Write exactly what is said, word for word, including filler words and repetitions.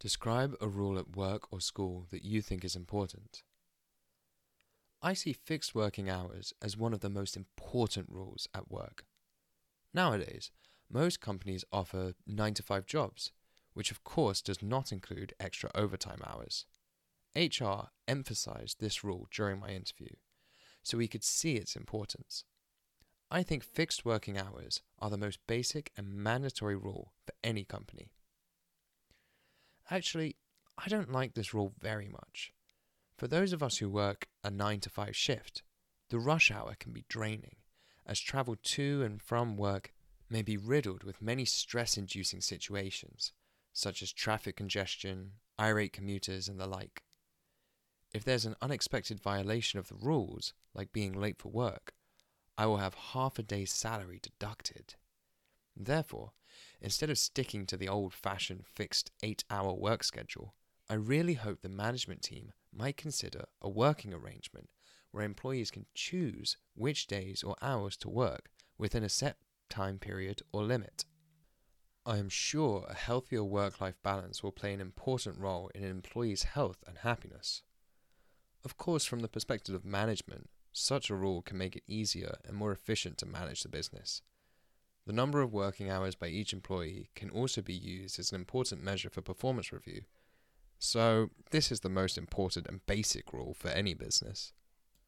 Describe a rule at work or school that you think is important. I see fixed working hours as one of the most important rules at work. Nowadays, most companies offer nine to five jobs, which of course does not include extra overtime hours. H R emphasized this rule during my interview, so we could see its importance. I think fixed working hours are the most basic and mandatory rule for any company. Actually, I don't like this rule very much. For those of us who work a nine to five shift, the rush hour can be draining, as travel to and from work may be riddled with many stress-inducing situations, such as traffic congestion, irate commuters, and the like. If there's an unexpected violation of the rules, like being late for work, I will have half a day's salary deducted. Therefore, instead of sticking to the old-fashioned fixed eight-hour work schedule, I really hope the management team might consider a working arrangement where employees can choose which days or hours to work within a set time period or limit. I am sure a healthier work-life balance will play an important role in an employee's health and happiness. Of course, from the perspective of management, such a rule can make it easier and more efficient to manage the business. The number of working hours by each employee can also be used as an important measure for performance review. So, this is the most important and basic rule for any business.